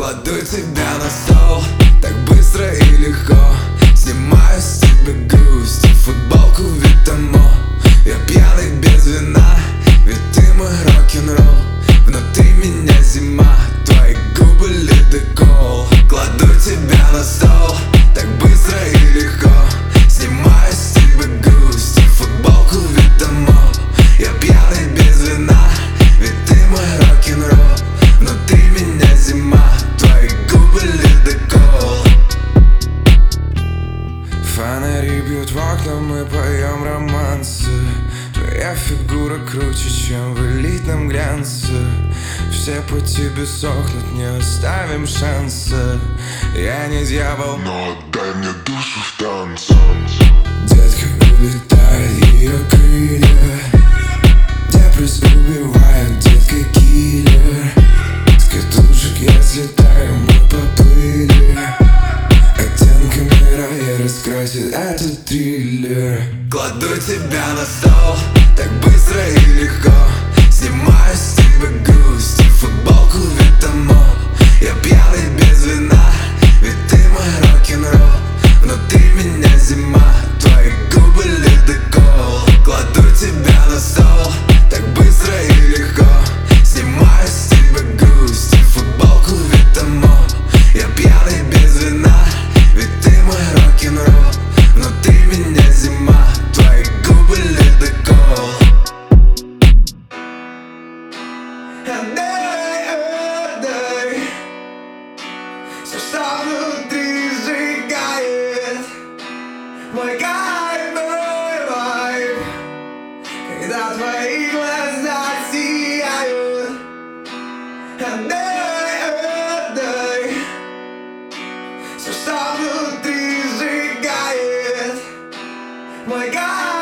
Кладу тебя на стол, так быстро и легко. Снимаю с тебя грусть и футболку Витамо. Я пьяный без вина, ведь ты мой рок-н-ролл. Внутри меня зима, твои губы ледокол. Кладу тебя на стол, так быстро и легко. Снимаю с тебя грусть и футболку Витамо. Я пьяный без вина, ведь ты мой рок-н-ролл. Внутри меня зима, твои губы ледокол. Фонари бьют в окна, мы поем романсы. Твоя фигура круче, чем в элитном глянце. Все пути бессохнут, не оставим шанса. Я не дьявол, но отдай мне душу в танце. Детка улетает ее крылья. Депресс убивает, детка киллер. С катушек я слетаю, мы поплыли. Оттенками рая раскрасит этот триллер. Кладу тебя на стол, так быстро и легко. Снимаю с тебя грусть и футболку Витамо. Я пьяный без вина, ведь ты мой рок-н-ролл. Внутри меня зима, твои губы ледокол. Кладу тебя на стол, так быстро и легко. Снимаю с тебя грусть и футболку Витамо. Я пьяный без вина, ведь ты мой рок-н-ролл. Внутри меня зима, твои губы ледокол. Отдай, отдай все, что внутри сжигает. Мой кайф, мой вайб, когда твои глаза сияют. Отдай, отдай все, что внутри сжигает. Мой кайф.